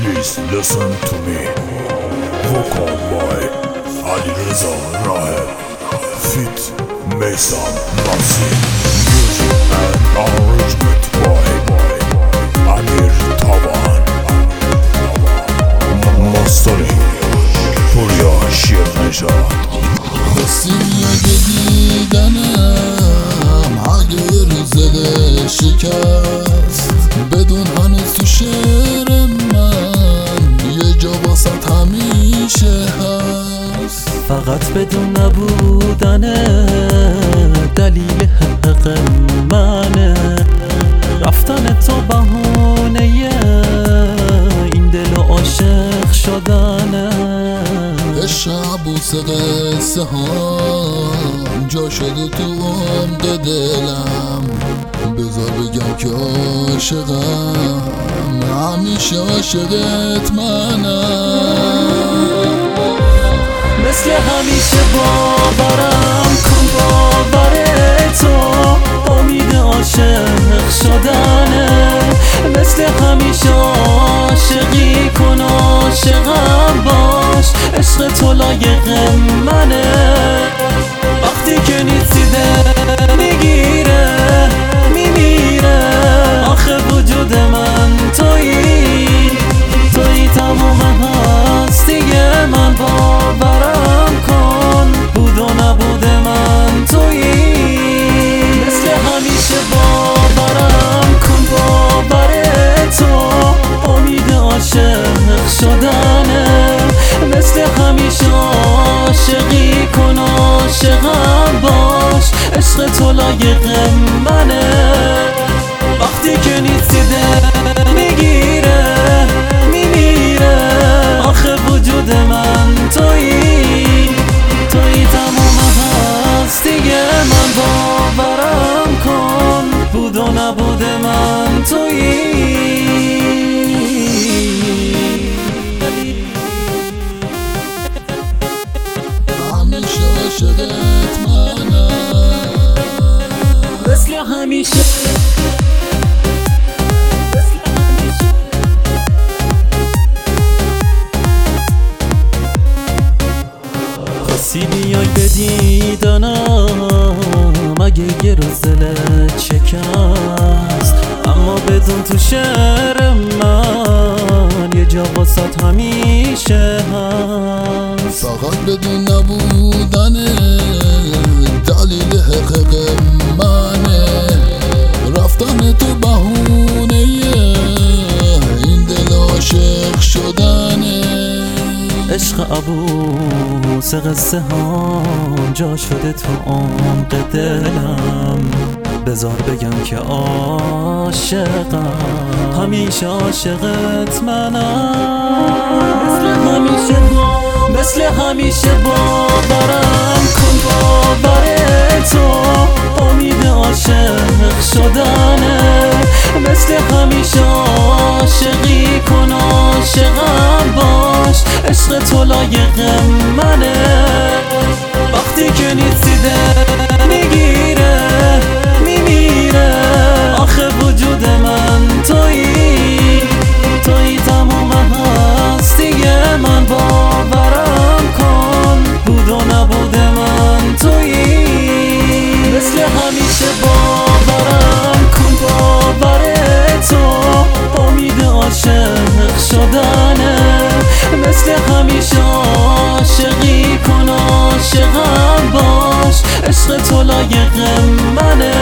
Please listen to me. Vocal by Alireza Raheb, feat. Meysam Nasir. Music and arrangement by Amir Taban. Mastering Purya Shirnejad. بسیار دیدنم اگر زده شکست بدون هنوز تو شعر من یه جا واسط همیشه هست. فقط بدون نبودن دلیل حق منه، رفتن تو بهونه این دل و عاشق شدنه. شبوس قصه هم جا شده تو عمق دلم، بذار بگم که عاشقم همیشه عاشقت منم. مثل همیشه باورم کن باور تو امید عاشق شدنه. مثل همیشه عاشقی کن عاشقم باش، عشق تو لایق منه. وقتی که نیستی دل میگیره میمیره، آخه وجود من تویی تموم هستی من. باورم کن بود و نبود من تویی. مثل همیشه باورم کن باور تو امید عاشق شدنه. مثل همیشه عاشقی کن عاشقم باش، عشق تو لایق منه. وقتی که نیستی دل میگیره میمیره، آخه وجود من تویی تموم هستی من. باورم کن بود و نبود من تویی. همیشه عاشقت منم. مثل همیشه خواستی بیای به دیدنم اگه یه روز دلت شکست، اما بدون تو شعر من یه جا واسط همیشه هست. فقط بدون نبودن دلیل حق منه، رفتن تو بهونه این دل عاشق شدنه. عشق عبوس قصه ها جا شده تو عمق دلم، بذار بگم که عاشقم همیشه عاشقت منم. مثل همیشه باورم کن باور تو امید عاشق شدنه. مثل همیشه عاشقی کن عاشقم باش، عشق تو لایق منه. وقتی که نیستی دل میگیره میمیره، آخه وجود من تویی تموم هستی من. باورم کن بود و نبود من تویی. مثل همیشه باورم کن باور تو امید عاشق شدنه. مثل همیشه عاشقی کن عاشقم باش، عشق تو لایق منه.